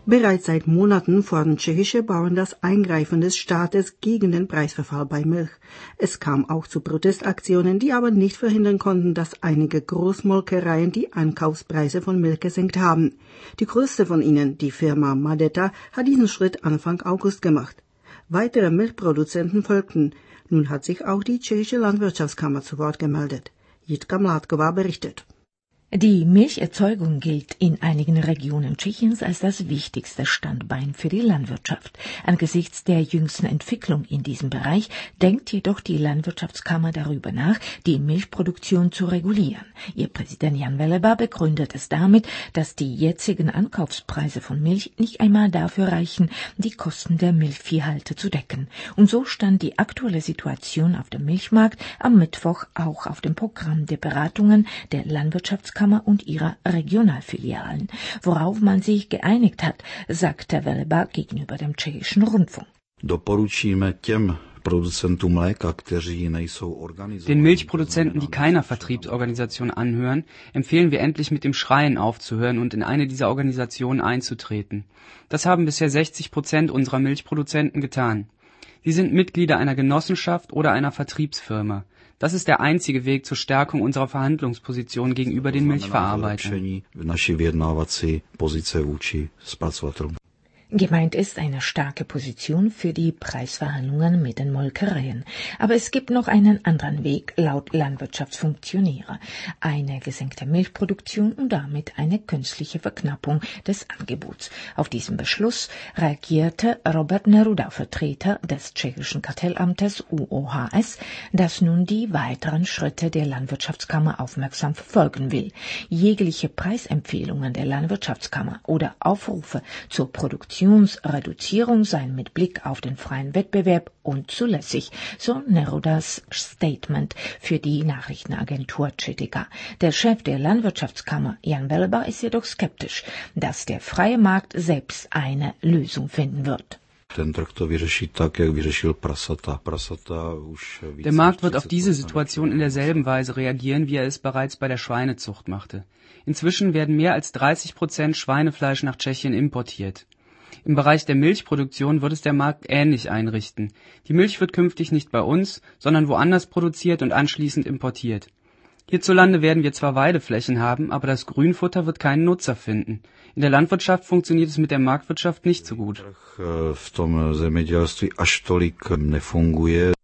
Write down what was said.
Bereits seit Monaten fordern tschechische Bauern das Eingreifen des Staates gegen den Preisverfall bei Milch. Es kam auch zu Protestaktionen, die aber nicht verhindern konnten, dass einige Großmolkereien die Einkaufspreise von Milch gesenkt haben. Die größte von ihnen, die Firma Madeta, hat diesen Schritt Anfang August gemacht. Weitere Milchproduzenten folgten. Nun hat sich auch die tschechische Landwirtschaftskammer zu Wort gemeldet. Jitka Mládková berichtet. Die Milcherzeugung gilt in einigen Regionen Tschechiens als das wichtigste Standbein für die Landwirtschaft. Angesichts der jüngsten Entwicklung in diesem Bereich denkt jedoch die Landwirtschaftskammer darüber nach, die Milchproduktion zu regulieren. Ihr Präsident Jan Veleba begründet es damit, dass die jetzigen Ankaufspreise von Milch nicht einmal dafür reichen, die Kosten der Milchviehhalter zu decken. Und so stand die aktuelle Situation auf dem Milchmarkt am Mittwoch auch auf dem Programm der Beratungen der Landwirtschaftskammer und ihrer Regionalfilialen. Worauf man sich geeinigt hat, sagte Veleba gegenüber dem tschechischen Rundfunk. Den Milchproduzenten, die keiner Vertriebsorganisation anhören, empfehlen wir endlich mit dem Schreien aufzuhören und in eine dieser Organisationen einzutreten. Das haben bisher 60% unserer Milchproduzenten getan. Sie sind Mitglieder einer Genossenschaft oder einer Vertriebsfirma. Das ist der einzige Weg zur Stärkung unserer Verhandlungsposition gegenüber den Milchverarbeitern. Gemeint ist eine starke Position für die Preisverhandlungen mit den Molkereien. Aber es gibt noch einen anderen Weg, laut Landwirtschaftsfunktionäre. Eine gesenkte Milchproduktion und damit eine künstliche Verknappung des Angebots. Auf diesen Beschluss reagierte Robert Neruda, Vertreter des tschechischen Kartellamtes UOHS, das nun die weiteren Schritte der Landwirtschaftskammer aufmerksam verfolgen will. Jegliche Preisempfehlungen der Landwirtschaftskammer oder Aufrufe zur Reduzierung seien mit Blick auf den freien Wettbewerb unzulässig, so Nerudas Statement für die Nachrichtenagentur Chetika. Der Chef der Landwirtschaftskammer, Jan Veleba, ist jedoch skeptisch, dass der freie Markt selbst eine Lösung finden wird. Der Markt wird auf diese Situation in derselben Weise reagieren, wie er es bereits bei der Schweinezucht machte. Inzwischen werden mehr als 30% Schweinefleisch nach Tschechien importiert. Im Bereich der Milchproduktion wird es der Markt ähnlich einrichten. Die Milch wird künftig nicht bei uns, sondern woanders produziert und anschließend importiert. Hierzulande werden wir zwar Weideflächen haben, aber das Grünfutter wird keinen Nutzer finden. In der Landwirtschaft funktioniert es mit der Marktwirtschaft nicht so gut.